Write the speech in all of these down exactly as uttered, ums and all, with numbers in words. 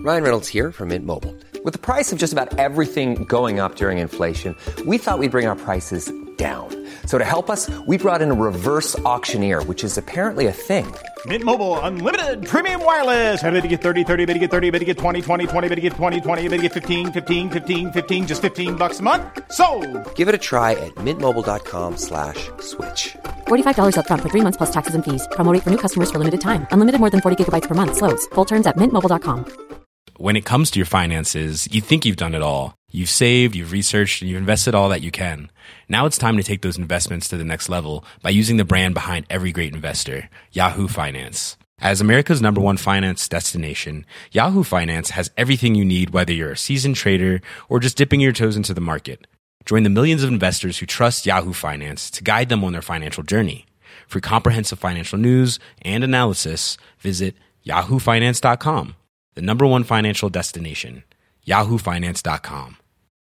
Ryan Reynolds here from Mint Mobile. With the price of just about everything going up during inflation, we thought we'd bring our prices down. So to help us, we brought in a reverse auctioneer, which is apparently a thing. Mint Mobile Unlimited Premium Wireless. How to get thirty, thirty, how to get thirty, how to get twenty, twenty, twenty, how to get twenty, twenty, how to get fifteen, fifteen, fifteen, fifteen, just fifteen bucks a month? Sold! Give it a try at mintmobile.com slash switch. forty-five dollars up front for three months plus taxes and fees. Promo rate for new customers for limited time. Unlimited more than forty gigabytes per month. Slows full terms at mint mobile dot com. When it comes to your finances, you think you've done it all. You've saved, you've researched, and you've invested all that you can. Now it's time to take those investments to the next level by using the brand behind every great investor, Yahoo Finance. As America's number one finance destination, Yahoo Finance has everything you need, whether you're a seasoned trader or just dipping your toes into the market. Join the millions of investors who trust Yahoo Finance to guide them on their financial journey. For comprehensive financial news and analysis, visit yahoo finance dot com. The number one financial destination, yahoo finance dot com.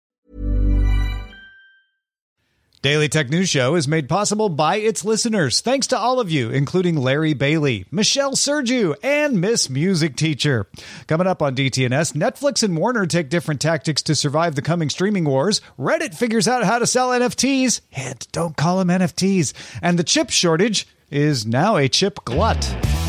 Daily Tech News Show is made possible by its listeners. Thanks to all of you, including Larry Bailey, Michelle Sergiu, and Miss Music Teacher. Coming up on D T N S, Netflix and Warner take different tactics to survive the coming streaming wars. Reddit figures out how to sell N F Ts. Hint, don't call them N F Ts. And the chip shortage is now a chip glut.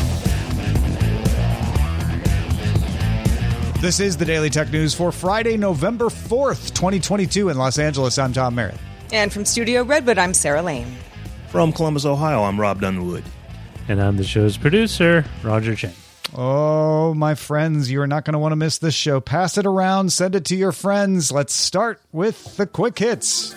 This is the Daily Tech News for Friday, November fourth, twenty twenty-two in Los Angeles. I'm Tom Merritt. And from Studio Redwood, I'm Sarah Lane. From Columbus, Ohio, I'm Rob Dunwood. And I'm the show's producer, Roger Chang. Oh, my friends, you're not going to want to miss this show. Pass it around, send it to your friends. Let's start with the quick hits.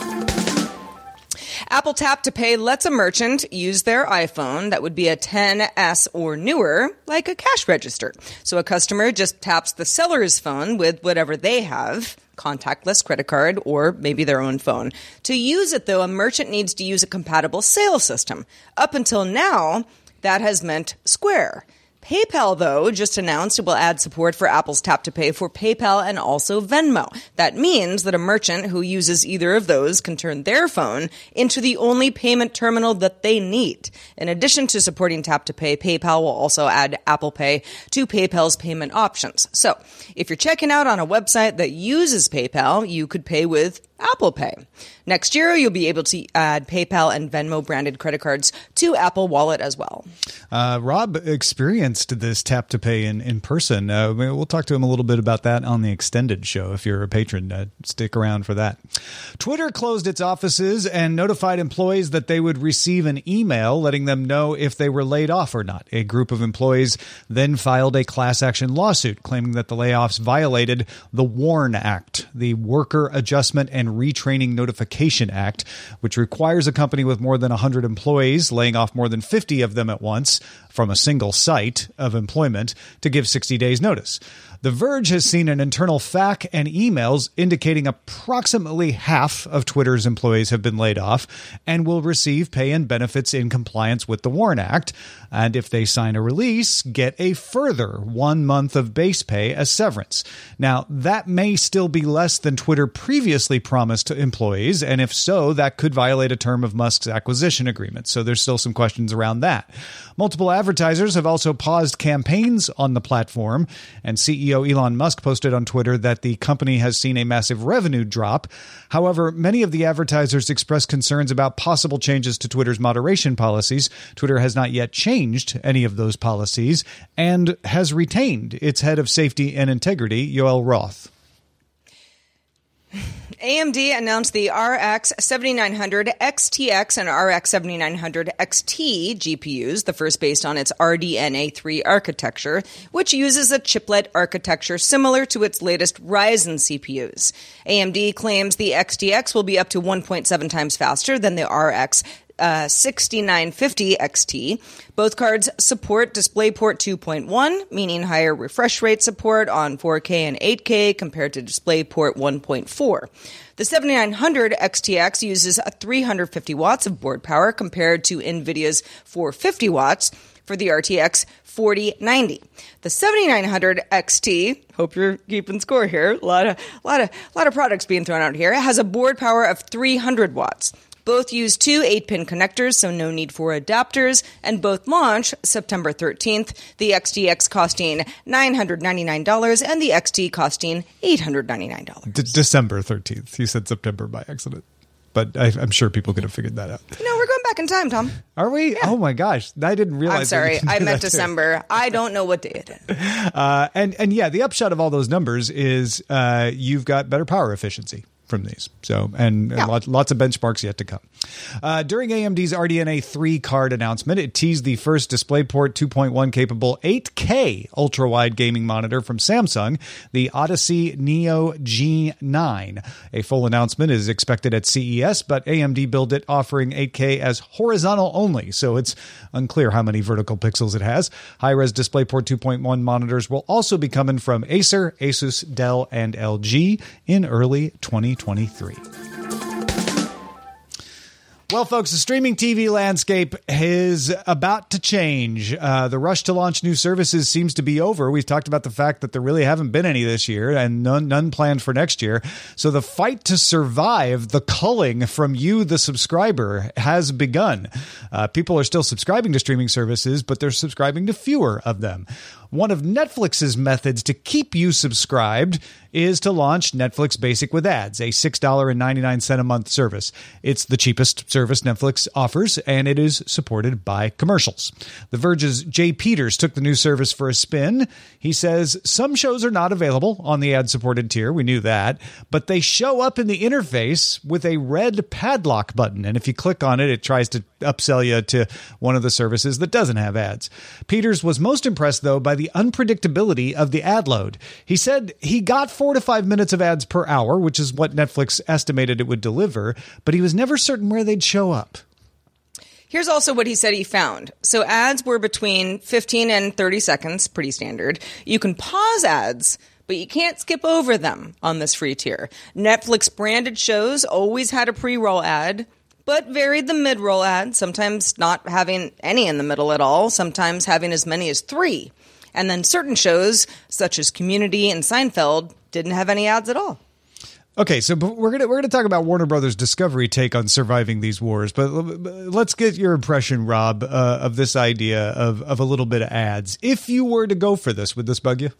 Apple Tap to Pay lets a merchant use their iPhone that would be a ten S or newer, like a cash register. So a customer just taps the seller's phone with whatever they have, contactless credit card, or maybe their own phone. To use it, though, a merchant needs to use a compatible sales system. Up until now, that has meant Square. PayPal, though, just announced it will add support for Apple's Tap to Pay for PayPal and also Venmo. That means that a merchant who uses either of those can turn their phone into the only payment terminal that they need. In addition to supporting Tap to Pay, PayPal will also add Apple Pay to PayPal's payment options. So if you're checking out on a website that uses PayPal, you could pay with Apple Pay. Next year, you'll be able to add PayPal and Venmo branded credit cards to Apple Wallet as well. Uh, Rob experienced this Tap to Pay in, in person. Uh, we'll talk to him a little bit about that on the extended show. If you're a patron, uh, stick around for that. Twitter closed its offices and notified employees that they would receive an email letting them know if they were laid off or not. A group of employees then filed a class action lawsuit claiming that the layoffs violated the WARN Act, the Worker Adjustment and Retraining Notification Act, which requires a company with more than one hundred employees, laying off more than fifty of them at once from a single site of employment, to give sixty days notice. The Verge has seen an internal F A Q and emails indicating approximately half of Twitter's employees have been laid off and will receive pay and benefits in compliance with the WARN Act. And if they sign a release, get a further one month of base pay as severance. Now, that may still be less than Twitter previously promised to employees, and if so, that could violate a term of Musk's acquisition agreement. So there's still some questions around that. Multiple advertisers have also paused campaigns on the platform, and C E O Elon Musk posted on Twitter that the company has seen a massive revenue drop. However, many of the advertisers expressed concerns about possible changes to Twitter's moderation policies. Twitter has not yet changed any of those policies and has retained its head of safety and integrity, Yoel Roth. A M D announced the R X seventy-nine hundred X T X and R X seventy-nine hundred X T G P Us, the first based on its R D N A three architecture, which uses a chiplet architecture similar to its latest Ryzen C P Us. A M D claims the X T X will be up to one point seven times faster than the R X Uh, sixty-nine fifty X T. Both cards support DisplayPort two point one, meaning higher refresh rate support on four K and eight K compared to DisplayPort one point four. The seventy-nine hundred X T X uses three hundred fifty watts of board power compared to NVIDIA's four hundred fifty watts for the R T X forty ninety. The seventy-nine hundred X T, hope you're keeping score here, a lot of, lot of, lot of products being thrown out here, has a board power of three hundred watts. Both use two eight-pin connectors, so no need for adapters, and both launch September thirteenth, the X D X costing nine hundred ninety-nine dollars and the X T costing eight hundred ninety-nine dollars. D- December thirteenth. You said September by accident. But I, I'm sure people could have figured that out. No, we're going back in time, Tom. Are we? Yeah. Oh, my gosh. I didn't realize. I'm sorry. I meant December. Too. I don't know what day it is. Uh, and, and yeah, the upshot of all those numbers is uh, you've got better power efficiency from these. So, and, and yeah. lots, lots of benchmarks yet to come. Uh, during A M D's R D N A three card announcement, it teased the first DisplayPort two point one capable eight K ultra-wide gaming monitor from Samsung, the Odyssey Neo G nine. A full announcement is expected at C E S, but A M D billed it offering eight K as horizontal only, so it's unclear how many vertical pixels it has. High-res DisplayPort two point one monitors will also be coming from Acer, Asus, Dell, and L G in early twenty twenty-three. Well, folks, the streaming T V landscape is about to change. Uh, the rush to launch new services seems to be over. We've talked about the fact that there really haven't been any this year and none, none planned for next year. So the fight to survive, the culling from you, the subscriber, has begun. Uh, people are still subscribing to streaming services, but they're subscribing to fewer of them. One of Netflix's methods to keep you subscribed is to launch Netflix Basic with ads, a six dollars and ninety-nine cents a month service. It's the cheapest service Netflix offers, and it is supported by commercials. The Verge's Jay Peters took the new service for a spin. He says some shows are not available on the ad-supported tier. We knew that. But they show up in the interface with a red padlock button. And if you click on it, it tries to upsell you to one of the services that doesn't have ads. Peters was most impressed, though, by the unpredictability of the ad load. He said he got four to five minutes of ads per hour, which is what Netflix estimated it would deliver, but he was never certain where they'd show up. Here's also what he said he found. So ads were between fifteen and thirty seconds, pretty standard. You can pause ads, but you can't skip over them on this free tier. Netflix branded shows always had a pre-roll ad, but varied the mid-roll ad, sometimes not having any in the middle at all, sometimes having as many as three. And then certain shows, such as Community and Seinfeld, didn't have any ads at all. Okay, so we're gonna we're gonna talk about Warner Brothers Discovery take on surviving these wars, but let's get your impression, Rob, uh, of this idea of of a little bit of ads. If you were to go for this, would this bug you?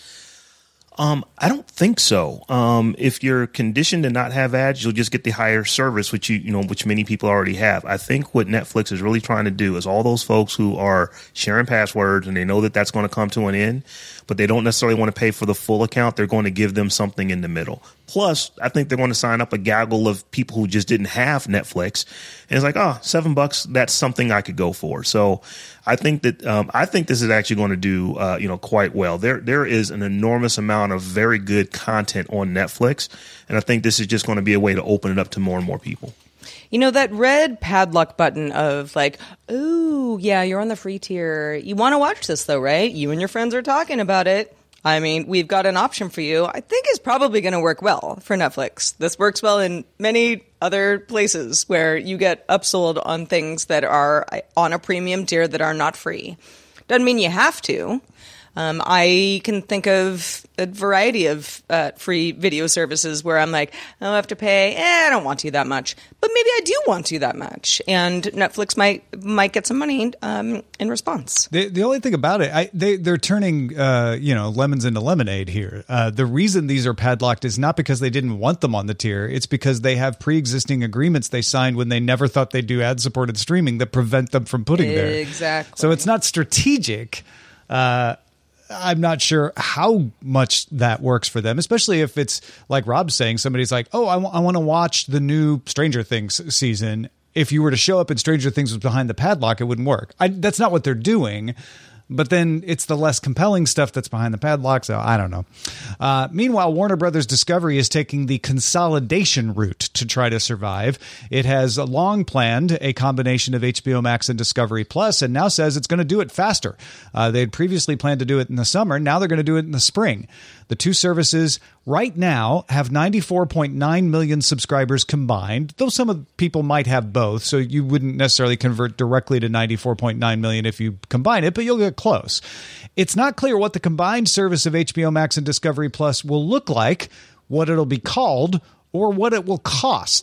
Um, I don't think so. Um, if you're conditioned to not have ads, you'll just get the higher service, which you, you know, which many people already have. I think what Netflix is really trying to do is all those folks who are sharing passwords and they know that that's going to come to an end, but they don't necessarily want to pay for the full account. They're going to give them something in the middle. Plus, I think they're going to sign up a gaggle of people who just didn't have Netflix. And it's like, oh, seven bucks, that's something I could go for. So I think that um, I think this is actually going to do, uh, you know, quite well. There there is an enormous amount of very good content on Netflix. And I think this is just going to be a way to open it up to more and more people. You know, that red padlock button of like, oh, yeah, you're on the free tier. You want to watch this, though, right? You and your friends are talking about it. I mean, we've got an option for you. I think is probably going to work well for Netflix. This works well in many other places where you get upsold on things that are on a premium tier that are not free. Doesn't mean you have to. Um, I can think of a variety of uh, free video services where I'm like, oh, I have to pay. Eh, I don't want to that much, but maybe I do want to that much, and Netflix might might get some money um, in response. The, the only thing about it, I, they they're turning uh, you know lemons into lemonade here. Uh, the reason these are padlocked is not because they didn't want them on the tier; it's because they have pre-existing agreements they signed when they never thought they'd do ad-supported streaming that prevent them from putting there. Exactly. So it's not strategic. Uh, I'm not sure how much that works for them, especially if it's like Rob's saying, somebody's like, oh, I, w- I want to watch the new Stranger Things season. If you were to show up and Stranger Things was behind the padlock, it wouldn't work. I, that's not what they're doing. But then it's the less compelling stuff that's behind the padlock, so I don't know. Uh, meanwhile, Warner Brothers Discovery is taking the consolidation route to try to survive. It has long planned a combination of H B O Max and Discovery Plus, and now says it's going to do it faster. Uh, they had previously planned to do it in the summer. Now they're going to do it in the spring. The two services right now have ninety-four point nine million subscribers combined, though some of the people might have both, so you wouldn't necessarily convert directly to ninety-four point nine million if you combine it, but you'll get close. It's not clear what the combined service of H B O Max and Discovery Plus will look like, what it'll be called, or what it will cost.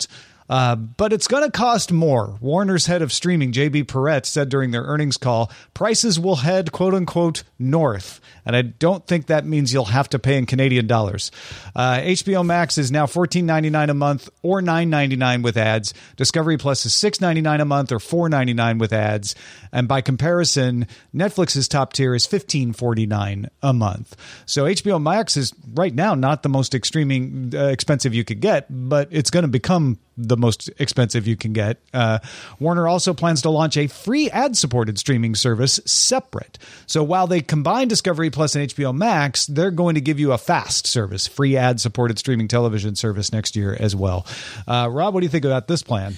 Uh, but it's going to cost more. Warner's head of streaming, J B Perrette, said during their earnings call, prices will head, quote unquote, north. And I don't think that means you'll have to pay in Canadian dollars. Uh, H B O Max is now fourteen ninety-nine a month or nine ninety-nine with ads. Discovery Plus is six ninety-nine a month or four ninety-nine with ads. And by comparison, Netflix's top tier is fifteen forty-nine a month. So H B O Max is right now not the most extremely uh, expensive you could get, but it's going to become the most expensive you can get. Uh, Warner also plans to launch a free ad-supported streaming service separate. So while they combine Discovery Plus and H B O Max, they're going to give you a FAST service, free ad-supported streaming television service next year as well. Uh, Rob, what do you think about this plan?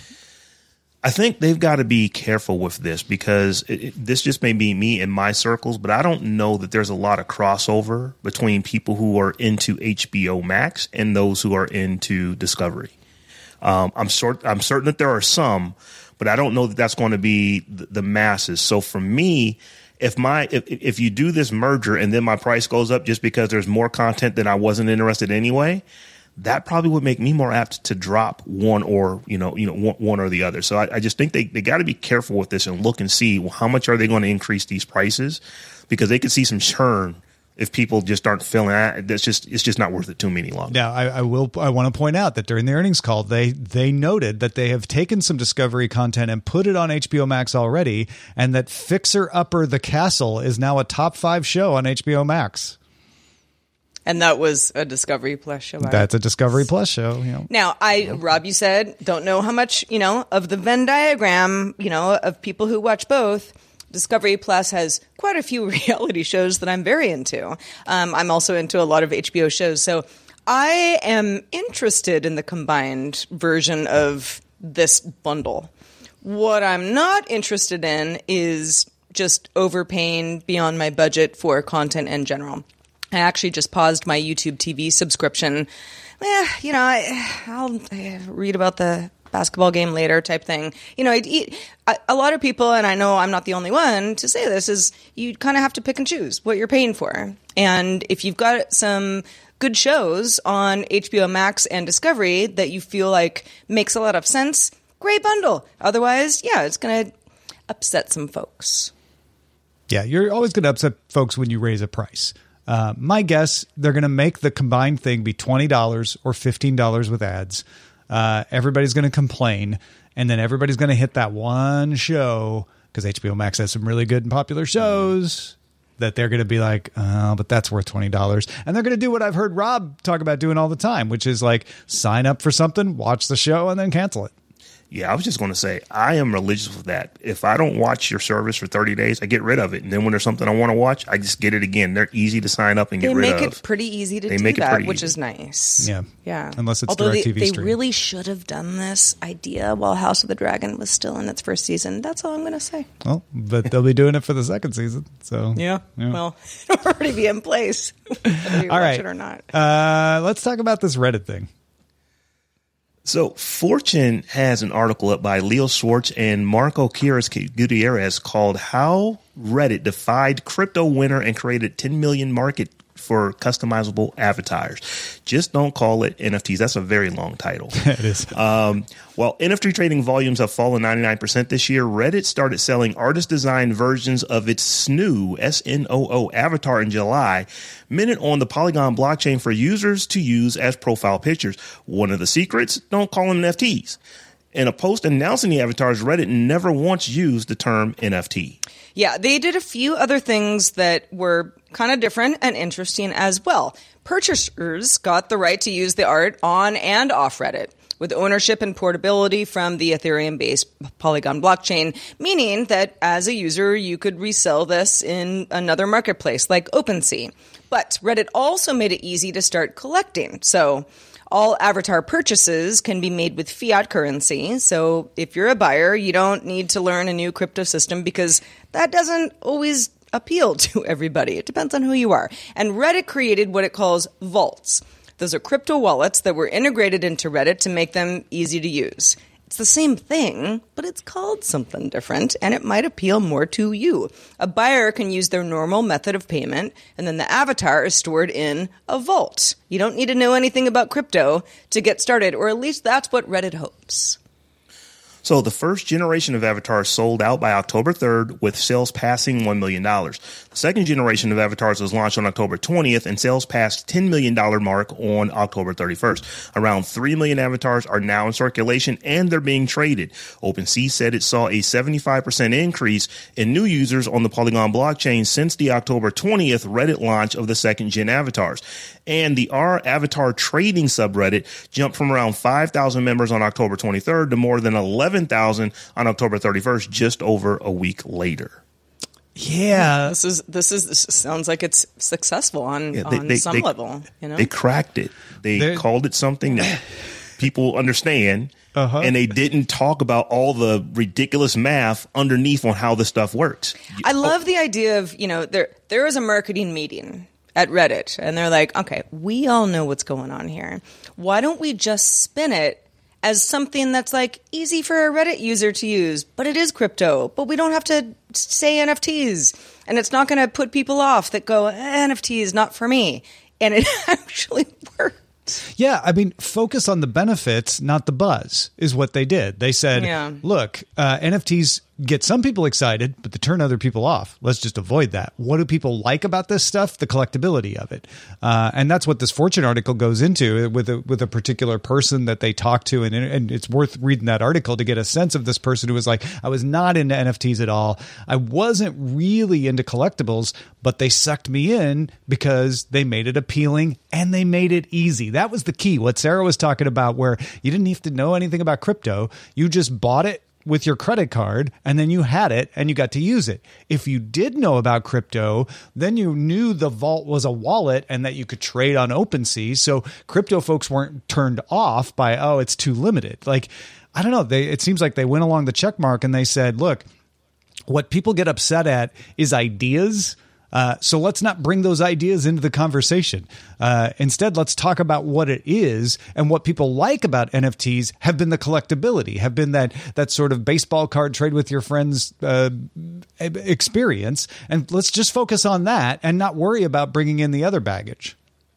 I think they've got to be careful with this because it, it, this just may be me in my circles, but I don't know that there's a lot of crossover between people who are into H B O Max and those who are into Discovery. Um, I'm sort I'm certain that there are some, but I don't know that that's going to be the, the masses. So for me, if my if, if you do this merger and then my price goes up just because there's more content that I wasn't interested in anyway, that probably would make me more apt to drop one or, you know, you know, one, one or the other. So I, I just think they, they got to be careful with this and look and see, well, how much are they going to increase these prices? Because they could see some churn if people just aren't feeling that. That's just, it's just not worth it to me any longer. Now, I, I will, I want to point out that during the earnings call, they, they noted that they have taken some Discovery content and put it on H B O Max already, and that Fixer Upper the Castle is now a top five show on H B O Max. And that was a Discovery Plus show. That's a Discovery Plus show. You know. Now, I, Rob, you said, don't know how much, you know, of the Venn diagram, you know, of people who watch both. Discovery Plus has quite a few reality shows that I'm very into. Um, I'm also into a lot of H B O shows. So I am interested in the combined version of this bundle. What I'm not interested in is just overpaying beyond my budget for content in general. I actually just paused my YouTube T V subscription. Eh, you know, I, I'll read about the basketball game later type thing. You know, I, I, a lot of people, and I know I'm not the only one to say this, is you kind of have to pick and choose what you're paying for. And if you've got some good shows on H B O Max and Discovery that you feel like makes a lot of sense, great bundle. Otherwise, yeah, it's going to upset some folks. Yeah, you're always going to upset folks when you raise a price. Uh, my guess, they're going to make the combined thing be twenty dollars or fifteen dollars with ads. Uh, everybody's going to complain, and then everybody's going to hit that one show, because H B O Max has some really good and popular shows, that they're going to be like, oh, but that's worth twenty dollars. And they're going to do what I've heard Rob talk about doing all the time, which is like sign up for something, watch the show, and then cancel it. Yeah, I was just going to say, I am religious with that. If I don't watch your service for thirty days, I get rid of it. And then when there's something I want to watch, I just get it again. They're easy to sign up and get they rid of. They make it pretty easy to they do make that, it which easy. is nice. Yeah. Yeah. Unless it's Although DirecTV they, they stream. really should have done this idea while House of the Dragon was still in its first season. That's all I'm going to say. Well, but they'll be doing it for the second season. So Yeah. yeah. Well, it'll already be in place, whether you all watch right. it or not. Uh, let's talk about this Reddit thing. So Fortune has an article up by Leo Schwartz and Marco Quiroz Gutierrez called How Reddit Defied Crypto Winter and Created ten million Market for Customizable Avatars. Just don't call it N F Ts. That's a very long title. It is. Um, while N F T trading volumes have fallen ninety-nine percent this year, Reddit started selling artist-designed versions of its S N O O, S N O O avatar in July, minted on the Polygon blockchain for users to use as profile pictures. One of the secrets, don't call them N F Ts. In a post announcing the avatars, Reddit never once used the term N F T. Yeah, they did a few other things that were kind of different and interesting as well. Purchasers got the right to use the art on and off Reddit, with ownership and portability from the Ethereum-based Polygon blockchain, meaning that as a user, you could resell this in another marketplace like OpenSea. But Reddit also made it easy to start collecting. So all avatar purchases can be made with fiat currency. So if you're a buyer, you don't need to learn a new crypto system because that doesn't always appeal to everybody. It depends on who you are. And Reddit created what it calls vaults. Those are crypto wallets that were integrated into Reddit to make them easy to use. It's the same thing, but it's called something different, and it might appeal more to you. A buyer can use their normal method of payment, and then the avatar is stored in a vault. You don't need to know anything about crypto to get started, or at least that's what Reddit hopes. So the first generation of avatars sold out by October third, with sales passing one million dollars. The second generation of avatars was launched on October twentieth, and sales passed ten million dollars mark on October thirty-first. Around three million avatars are now in circulation, and they're being traded. OpenSea said it saw a seventy-five percent increase in new users on the Polygon blockchain since the October twentieth Reddit launch of the second-gen avatars. And the R Avatar trading subreddit jumped from around five thousand members on October twenty-third to more than eleven thousand on October thirty-first, just over a week later. Yeah, this is this is this sounds like it's successful on, yeah, they, on they, some they, level. You know, they cracked it. They They're, called it something that people understand, uh-huh. and they didn't talk about all the ridiculous math underneath on how the stuff works. I love oh. the idea of, you know, there there is a marketing meeting at Reddit, and they're like, okay, we all know what's going on here. Why don't we just spin it as something that's like easy for a Reddit user to use, but it is crypto, but we don't have to say N F Ts, and it's not going to put people off that go, N F T is not for me. And it actually worked. Yeah, I mean, focus on the benefits, not the buzz, is what they did. They said, yeah. look, uh, N F Ts get some people excited, but they turn other people off. Let's just avoid that. What do people like about this stuff? The collectability of it. Uh, and that's what this Fortune article goes into with a, with a particular person that they talk to. And, and it's worth reading that article to get a sense of this person who was like, I was not into N F Ts at all. I wasn't really into collectibles, but they sucked me in because they made it appealing and they made it easy. That was the key. What Sarah was talking about, where you didn't have to know anything about crypto. You just bought it with your credit card, and then you had it and you got to use it. If you did know about crypto, then you knew the vault was a wallet and that you could trade on OpenSea. So crypto folks weren't turned off by, oh, it's too limited. Like, I don't know. They, it seems like they went along the check mark and they said, look, what people get upset at is ideas. Uh, so let's not bring those ideas into the conversation. Uh, instead, let's talk about what it is, and what people like about N F Ts have been the collectability, have been that that sort of baseball card trade with your friends uh, experience. And let's just focus on that and not worry about bringing in the other baggage.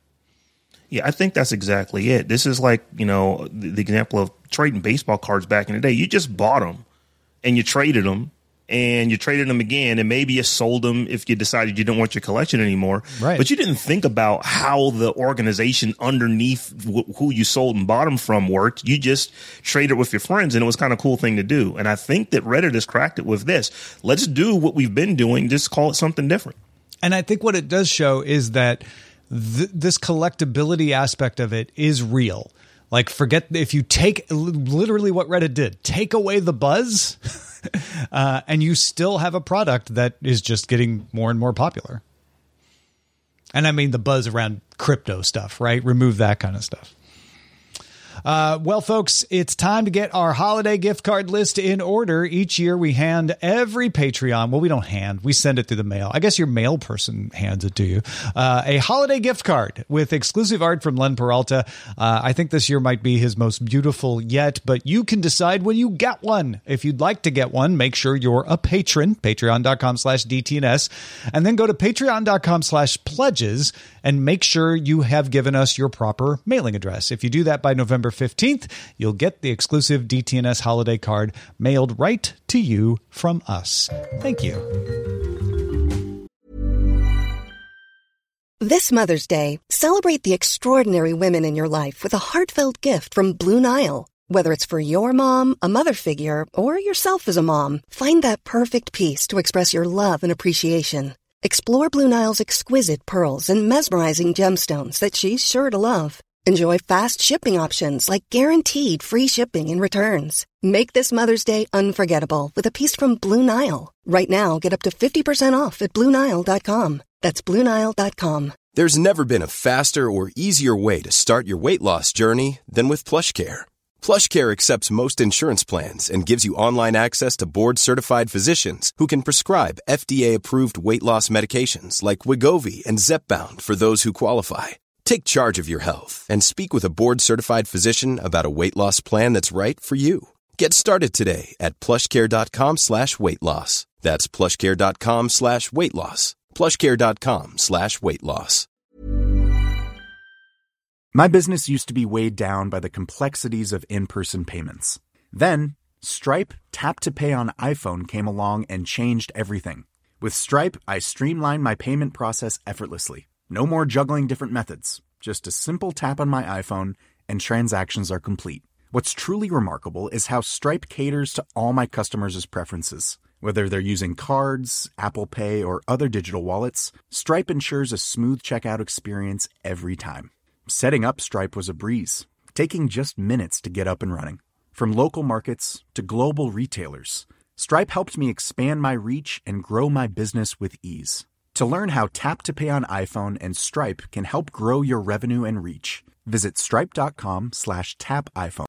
Yeah, I think that's exactly it. This is like, you know, the, the example of trading baseball cards back in the day. You just bought them and you traded them. And you traded them again, and maybe you sold them if you decided you didn't want your collection anymore. Right. But you didn't think about how the organization underneath w- who you sold and bought them from worked. You just traded with your friends, and it was kind of a cool thing to do. And I think that Reddit has cracked it with this. Let's do what we've been doing, just call it something different. And I think what it does show is that th- this collectability aspect of it is real. Like, forget if you take literally what Reddit did, take away the buzz, uh, and you still have a product that is just getting more and more popular. And I mean the buzz around crypto stuff, right? Remove that kind of stuff. Uh, well, folks, it's time to get our holiday gift card list in order. Each year we hand every Patreon. Well, we don't hand. We send it through the mail. I guess your mail person hands it to you. Uh, a holiday gift card with exclusive art from Len Peralta. Uh, I think this year might be his most beautiful yet, but you can decide when you get one. If you'd like to get one, make sure you're a patron, patreon.com slash DTNS, and then go to patreon.com slash pledges and make sure you have given us your proper mailing address. If you do that by November fifteenth, you'll get the exclusive D T N S holiday card mailed right to you from us. Thank you. This Mother's Day, celebrate the extraordinary women in your life with a heartfelt gift from Blue Nile. Whether it's for your mom, a mother figure, or yourself as a mom, find that perfect piece to express your love and appreciation. Explore Blue Nile's exquisite pearls and mesmerizing gemstones that she's sure to love. Enjoy fast shipping options like guaranteed free shipping and returns. Make this Mother's Day unforgettable with a piece from Blue Nile. Right now, get up to fifty percent off at Blue Nile dot com. That's Blue Nile dot com. There's never been a faster or easier way to start your weight loss journey than with PlushCare. PlushCare accepts most insurance plans and gives you online access to board-certified physicians who can prescribe F D A-approved weight loss medications like Wegovy and Zepbound for those who qualify. Take charge of your health and speak with a board-certified physician about a weight loss plan that's right for you. Get started today at plushcare.com slash weight loss. That's plushcare.com slash weight loss. plushcare.com slash weight loss. My business used to be weighed down by the complexities of in-person payments. Then, Stripe Tap to Pay on iPhone came along and changed everything. With Stripe, I streamlined my payment process effortlessly. No more juggling different methods. Just a simple tap on my iPhone and transactions are complete. What's truly remarkable is how Stripe caters to all my customers' preferences. Whether they're using cards, Apple Pay, or other digital wallets, Stripe ensures a smooth checkout experience every time. Setting up Stripe was a breeze, taking just minutes to get up and running. From local markets to global retailers, Stripe helped me expand my reach and grow my business with ease. To learn how Tap to Pay on iPhone and Stripe can help grow your revenue and reach, visit stripe.com slash tap iPhone.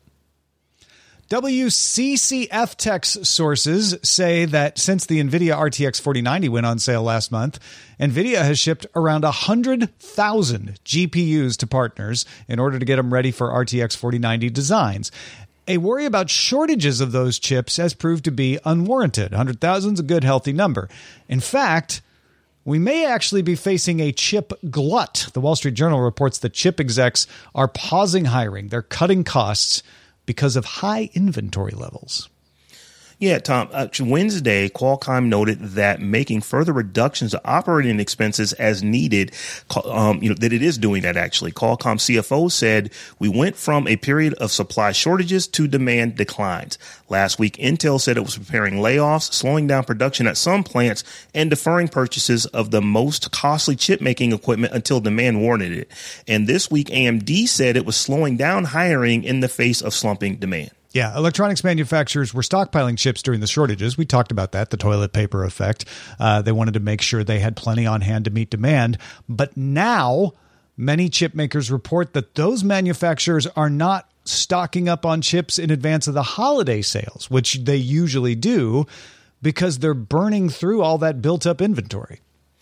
W C C F Tech's sources say that since the NVIDIA R T X forty ninety went on sale last month, NVIDIA has shipped around one hundred thousand G P Us to partners in order to get them ready for R T X forty ninety designs. A worry about shortages of those chips has proved to be unwarranted. one hundred thousand is a good, healthy number. In fact, we may actually be facing a chip glut. The Wall Street Journal reports that chip execs are pausing hiring. They're cutting costs because of high inventory levels. Yeah, Tom, uh, Wednesday, Qualcomm noted that making further reductions to operating expenses as needed, um, you know, that it is doing that actually. Qualcomm C F O said, we went from a period of supply shortages to demand declines. Last week, Intel said it was preparing layoffs, slowing down production at some plants, and deferring purchases of the most costly chip-making equipment until demand warranted it. And this week, A M D said it was slowing down hiring in the face of slumping demand. Yeah, electronics manufacturers were stockpiling chips during the shortages. We talked about that, the toilet paper effect. Uh, they wanted to make sure they had plenty on hand to meet demand. But now, many chip makers report that those manufacturers are not stocking up on chips in advance of the holiday sales, which they usually do, because they're burning through all that built-up inventory.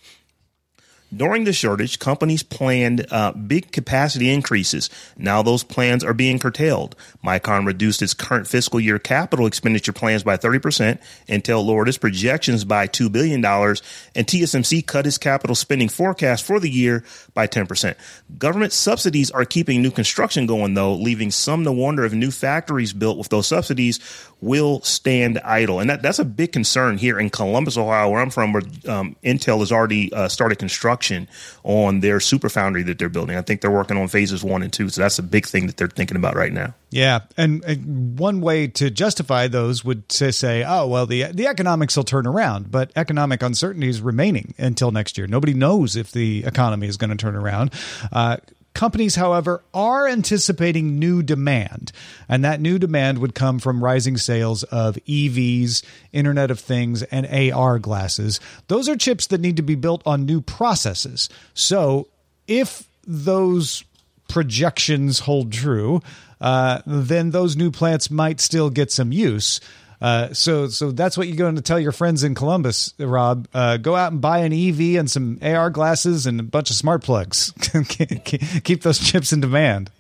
During the shortage, companies planned uh, big capacity increases. Now those plans are being curtailed. Micron reduced its current fiscal year capital expenditure plans by thirty percent. Intel lowered its projections by two billion dollars. And T S M C cut its capital spending forecast for the year by ten percent. Government subsidies are keeping new construction going, though, leaving some to wonder if new factories built with those subsidies will stand idle. And that, that's a big concern here in Columbus, Ohio, where I'm from, where um, Intel has already uh, started construction on their super foundry that they're building. I think they're working on phases one and two. So that's a big thing that they're thinking about right now. Yeah. And, and one way to justify those would to say, oh, well, the the economics will turn around. But economic uncertainty is remaining until next year. Nobody knows if the economy is going to turn around. Uh, Companies, however, are anticipating new demand, and that new demand would come from rising sales of E Vs, Internet of Things, and A R glasses. Those are chips that need to be built on new processes. So if those projections hold true, uh, then those new plants might still get some use. Uh, so so that's what you're going to tell your friends in Columbus, Rob. Uh, go out and buy an E V and some A R glasses and a bunch of smart plugs. Keep those chips in demand.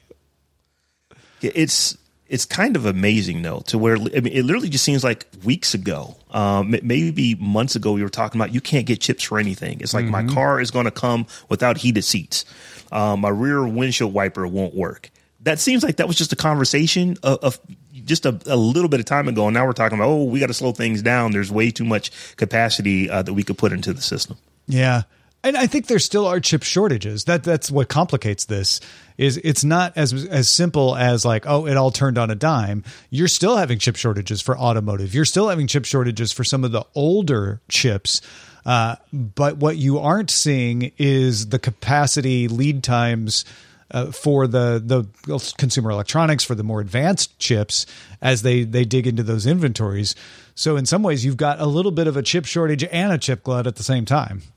It's it's kind of amazing, though, to where I mean, it literally just seems like weeks ago, um, maybe months ago, we were talking about you can't get chips for anything. It's like mm-hmm. my car is going to come without heated seats. Um, my rear windshield wiper won't work. That seems like that was just a conversation of, of just a, a little bit of time ago. And now we're talking about, oh, we got to slow things down. There's way too much capacity uh, that we could put into the system. Yeah. And I think there still are chip shortages. That that's what complicates this. Is it's not as as simple as like, oh, it all turned on a dime. You're still having chip shortages for automotive. You're still having chip shortages for some of the older chips. Uh, but what you aren't seeing is the capacity lead times Uh, for the, the consumer electronics, for the more advanced chips as they, they dig into those inventories. So in some ways, you've got a little bit of a chip shortage and a chip glut at the same time.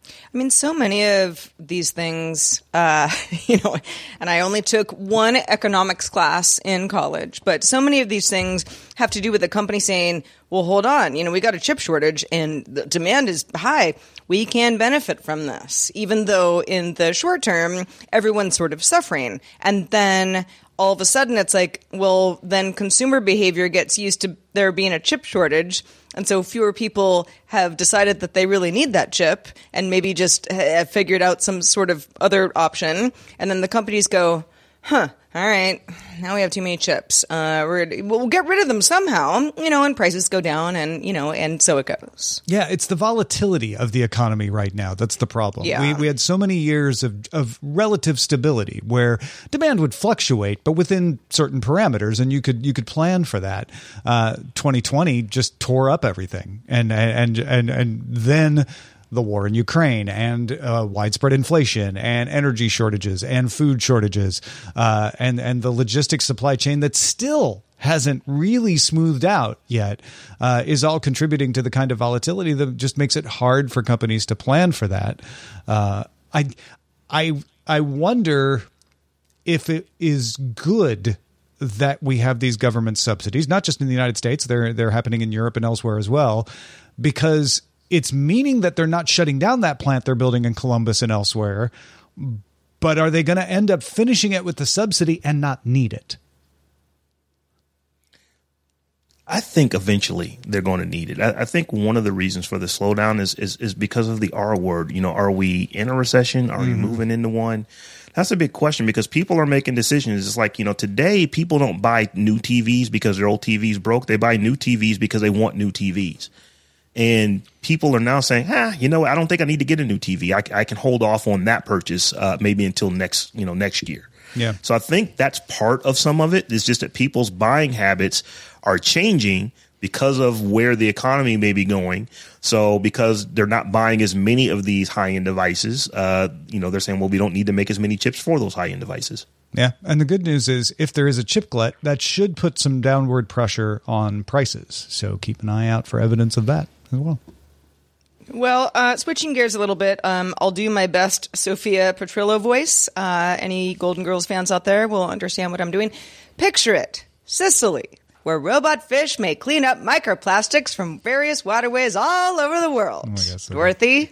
I mean, so many of these things, uh, you know, and I only took one economics class in college, but so many of these things have to do with the company saying, well, hold on, you know, we got a chip shortage and the demand is high. We can benefit from this, even though in the short term, everyone's sort of suffering. And then all of a sudden it's like, well, then consumer behavior gets used to there being a chip shortage. And so fewer people have decided that they really need that chip and maybe just have figured out some sort of other option. And then the companies go, huh, all right, now we have too many chips. Uh, we're, we'll get rid of them somehow, you know, and prices go down and, you know, and so it goes. Yeah, it's the volatility of the economy right now. That's the problem. Yeah. We, we had so many years of, of relative stability where demand would fluctuate, but within certain parameters, and you could you could plan for that. Uh, twenty twenty just tore up everything. And, and, and, and then the war in Ukraine and uh, widespread inflation and energy shortages and food shortages uh, and, and the logistics supply chain that still hasn't really smoothed out yet uh, is all contributing to the kind of volatility that just makes it hard for companies to plan for that. Uh, I, I, I wonder if it is good that we have these government subsidies, not just in the United States, they're, they're happening in Europe and elsewhere as well, because it's meaning that they're not shutting down that plant they're building in Columbus and elsewhere, but are they going to end up finishing it with the subsidy and not need it? I think eventually they're going to need it. I, I think one of the reasons for the slowdown is, is is because of the R word. You know, are we in a recession? Are mm-hmm. we moving into one? That's a big question because people are making decisions. It's like, you know, today people don't buy new T Vs because their old T Vs broke. They buy new T Vs because they want new T Vs. And people are now saying, ah, you know, I don't think I need to get a new T V. I, I can hold off on that purchase uh, maybe until next, you know, next year. Yeah. So I think that's part of some of it. It's just that people's buying habits are changing because of where the economy may be going. So because they're not buying as many of these high-end devices, uh, you know, they're saying, well, we don't need to make as many chips for those high-end devices. Yeah. And the good news is if there is a chip glut, that should put some downward pressure on prices. So keep an eye out for evidence of that as well. Well, uh, switching gears a little bit, um, I'll do my best Sophia Petrillo voice. Uh, any Golden Girls fans out there will understand what I'm doing. Picture it, Sicily, where robot fish may clean up microplastics from various waterways all over the world. Oh my gosh, Dorothy?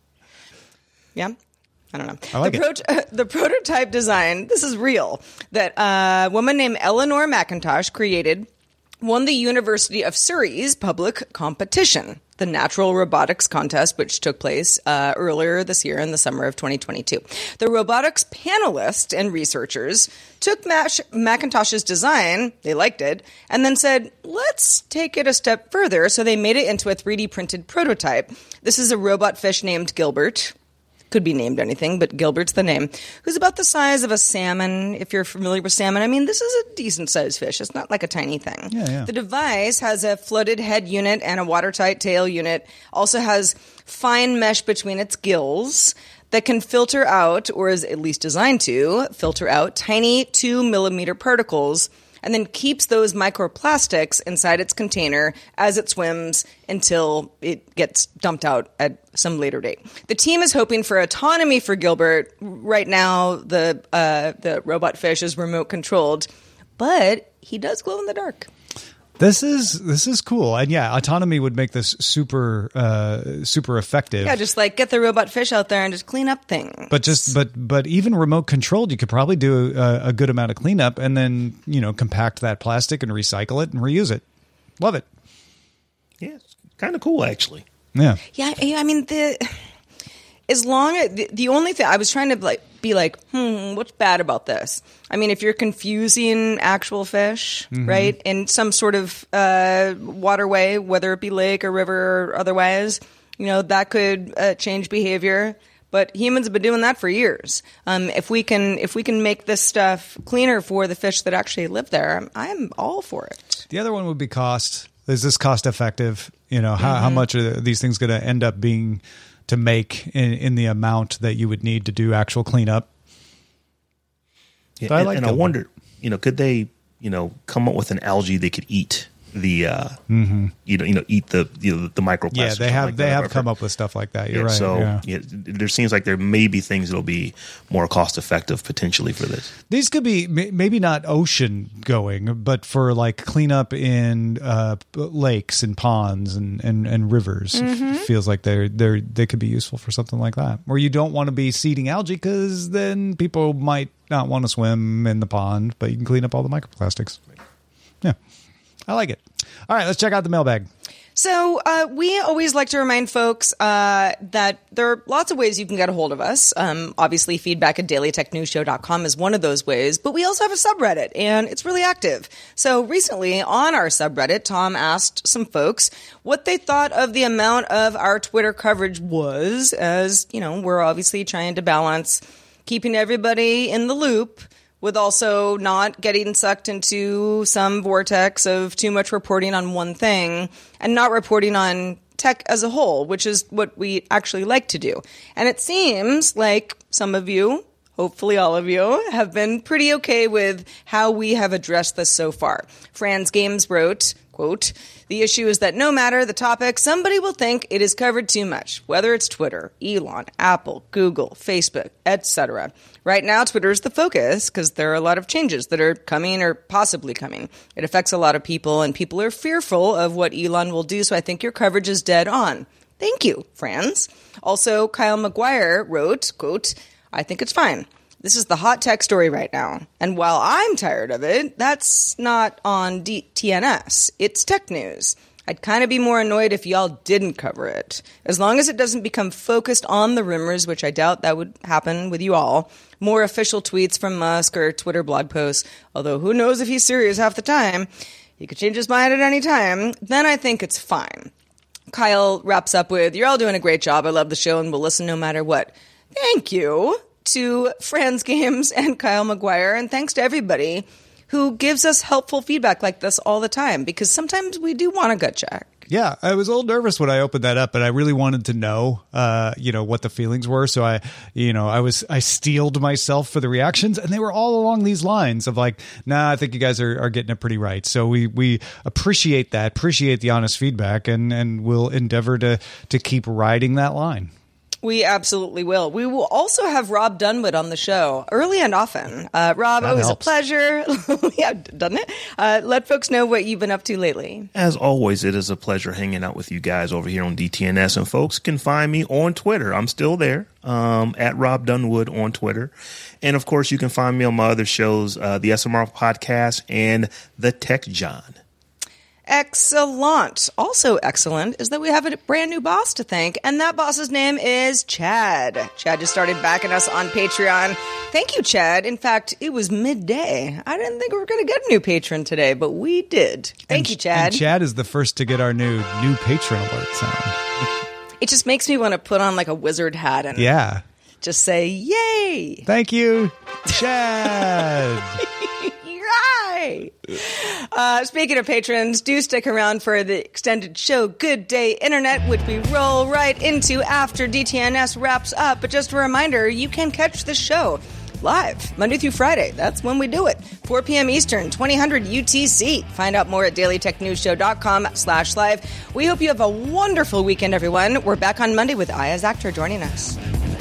Yeah? I don't know. I like the, it. pro- the prototype design, this is real, that a woman named Eleanor McIntosh created won the University of Surrey's public competition, the Natural Robotics Contest, which took place uh, earlier this year in the summer of twenty twenty-two. The robotics panelists and researchers took Mac- McIntosh's design, they liked it, and then said, let's take it a step further. So they made it into a three D printed prototype. This is a robot fish named Gilbert. Could be named anything, but Gilbert's the name, who's about the size of a salmon, if you're familiar with salmon. I mean, this is a decent-sized fish. It's not like a tiny thing. Yeah, yeah. The device has a flooded head unit and a watertight tail unit, also has fine mesh between its gills that can filter out, or is at least designed to, filter out tiny two-millimeter particles, and then keeps those microplastics inside its container as it swims until it gets dumped out at some later date. The team is hoping for autonomy for Gilbert. Right now, the uh, the robot fish is remote controlled, but he does glow in the dark. This is this is cool, and yeah, autonomy would make this super uh, super effective. Yeah, just like get the robot fish out there and just clean up things. But just but but even remote controlled, you could probably do a, a good amount of cleanup, and then you know compact that plastic and recycle it and reuse it. Love it. Yeah, it's kind of cool actually. Yeah. Yeah, I mean the as long as the, the only thing I was trying to like be like, hmm, what's bad about this? I mean, if you're confusing actual fish, mm-hmm. right, in some sort of uh, waterway, whether it be lake or river or otherwise, you know, that could uh, change behavior. But humans have been doing that for years. Um, if we can, if we can make this stuff cleaner for the fish that actually live there, I am all for it. The other one would be cost. Is this cost effective? You know, how, mm-hmm. how much are these things going to end up being to make in, in the amount that you would need to do actual cleanup? Yeah, I and, like and I wonder, you know, could they, you know, come up with an algae they could eat the uh, mm-hmm. you know you know eat the you know the microplastics. Yeah, they have like they have I've come heard. up with stuff like that. You're yeah, right. So yeah. yeah, there seems like there may be things that'll be more cost effective potentially for this. These could be maybe not ocean going, but for like cleanup in uh, lakes and ponds and and, and rivers. Mm-hmm. It feels like they're they they could be useful for something like that. Where you don't want to be seeding algae because then people might not want to swim in the pond, but you can clean up all the microplastics. Yeah, I like it. All right, let's check out the mailbag. So uh, we always like to remind folks uh, that there are lots of ways you can get a hold of us. Um, obviously, feedback at daily tech news show dot com is one of those ways, but we also have a subreddit, and it's really active. So recently on our subreddit, Tom asked some folks what they thought of the amount of our Twitter coverage was, as, you know, we're obviously trying to balance keeping everybody in the loop with also not getting sucked into some vortex of too much reporting on one thing and not reporting on tech as a whole, which is what we actually like to do. And it seems like some of you, hopefully all of you, have been pretty okay with how we have addressed this so far. Franz Games wrote, quote, "The issue is that no matter the topic, somebody will think it is covered too much, whether it's Twitter, Elon, Apple, Google, Facebook, et cetera. Right now, Twitter is the focus because there are a lot of changes that are coming or possibly coming. It affects a lot of people, and people are fearful of what Elon will do, so I think your coverage is dead on." Thank you, Franz. Also, Kyle McGuire wrote, quote, "I think it's fine. This is the hot tech story right now. And while I'm tired of it, that's not on D- T N S. It's tech news. I'd kind of be more annoyed if y'all didn't cover it. As long as it doesn't become focused on the rumors, which I doubt that would happen with you all, more official tweets from Musk or Twitter blog posts, although who knows if he's serious half the time. He could change his mind at any time. Then I think it's fine." Kyle wraps up with, "You're all doing a great job. I love the show and will listen no matter what." Thank you to Franz Games and Kyle McGuire, and thanks to everybody who gives us helpful feedback like this all the time, because sometimes we do want a gut check. Yeah, I was a little nervous when I opened that up, but I really wanted to know, uh, you know, what the feelings were. So I, you know, I was, I steeled myself for the reactions, and they were all along these lines of like, nah, I think you guys are, are getting it pretty right. So we, we appreciate that, appreciate the honest feedback, and, and we'll endeavor to, to keep riding that line. We absolutely will. We will also have Rob Dunwood on the show early and often. Uh, Rob, That always helps. a pleasure. Yeah, doesn't it? Uh, let folks know what you've been up to lately. As always, it is a pleasure hanging out with you guys over here on D T N S. And folks can find me on Twitter. I'm still there, um, at Rob Dunwood on Twitter. And of course, you can find me on my other shows, uh, the S M R Podcast and the Tech John. Excellent. Also excellent is that we have a brand new boss to thank, and that boss's name is Chad. Chad just started backing us on Patreon. Thank you, Chad. In fact, it was midday. I didn't think we were going to get a new patron today, but we did. Thank And- you, Chad. And Chad is the first to get our new new patron alert sound. It just makes me want to put on like a wizard hat and Yeah. just say, yay. Thank you, Chad. Right. Uh, speaking of patrons, do stick around for the extended show Good Day Internet, which we roll right into after D T N S wraps up. But just a reminder, you can catch the show live Monday through Friday. That's when we do it. four p.m. Eastern, twenty hundred U T C. Find out more at daily tech news show dot com slash live. We hope you have a wonderful weekend, everyone. We're back on Monday with Aya Zakter joining us.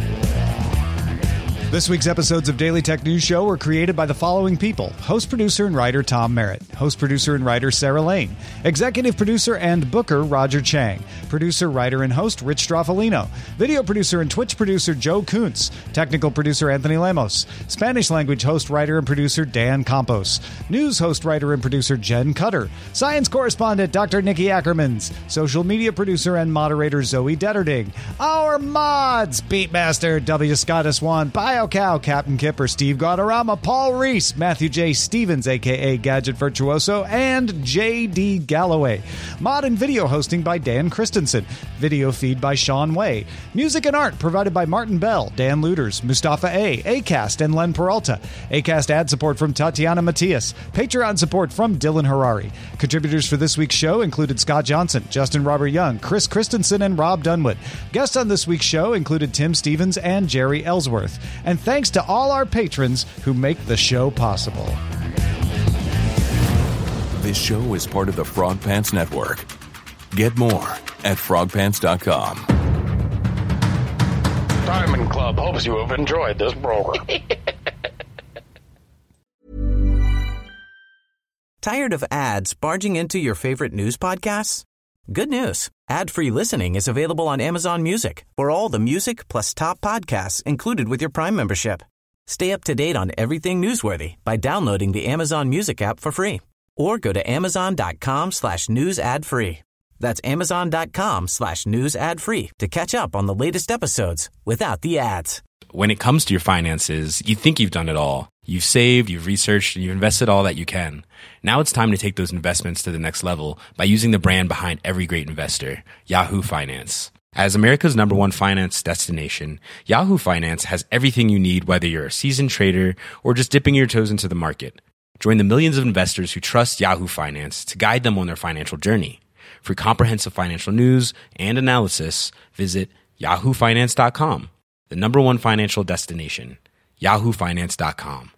This week's episodes of Daily Tech News Show were created by the following people. Host, producer, and writer Tom Merritt. Host, producer, and writer Sarah Lane. Executive producer and booker Roger Chang. Producer, writer, and host Rich Straffolino. Video producer and Twitch producer Joe Kuntz. Technical producer Anthony Lemos. Spanish language host, writer, and producer Dan Campos. News host, writer, and producer Jen Cutter. Science correspondent Doctor Nikki Ackermans. Social media producer and moderator Zoe Detterding. Our mods, Beatmaster W. Scott Swan, BioCow, Captain Kipper, Steve Gauderama, Paul Reese, Matthew J. Stevens, a k a. Gadget Virtuoso, and J D. Galloway. Mod and video hosting by Dan Christensen. Video feed by Sean Way. Music and art provided by Martin Bell, Dan Luders, Mustafa A., Acast, and Len Peralta. Acast ad support from Tatiana Matias. Patreon support from Dylan Harari. Contributors for this week's show included Scott Johnson, Justin Robert Young, Chris Christensen, and Rob Dunwood. Guests on this week's show included Tim Stevens and Jerry Ellsworth. And thanks to all our patrons who make the show possible. This show is part of the Frog Pants Network. Get more at frog pants dot com. Diamond Club hopes you have enjoyed this program. Tired of ads barging into your favorite news podcasts? Good news. Ad-free listening is available on Amazon Music for all the music plus top podcasts included with your Prime membership. Stay up to date on everything newsworthy by downloading the Amazon Music app for free or go to amazon.com slash news ad free. That's amazon.com slash news ad free to catch up on the latest episodes without the ads. When it comes to your finances, you think you've done it all. You've saved, you've researched, and you've invested all that you can. Now it's time to take those investments to the next level by using the brand behind every great investor, Yahoo Finance. As America's number one finance destination, Yahoo Finance has everything you need, whether you're a seasoned trader or just dipping your toes into the market. Join the millions of investors who trust Yahoo Finance to guide them on their financial journey. For comprehensive financial news and analysis, visit yahoo finance dot com, the number one financial destination, yahoo finance dot com.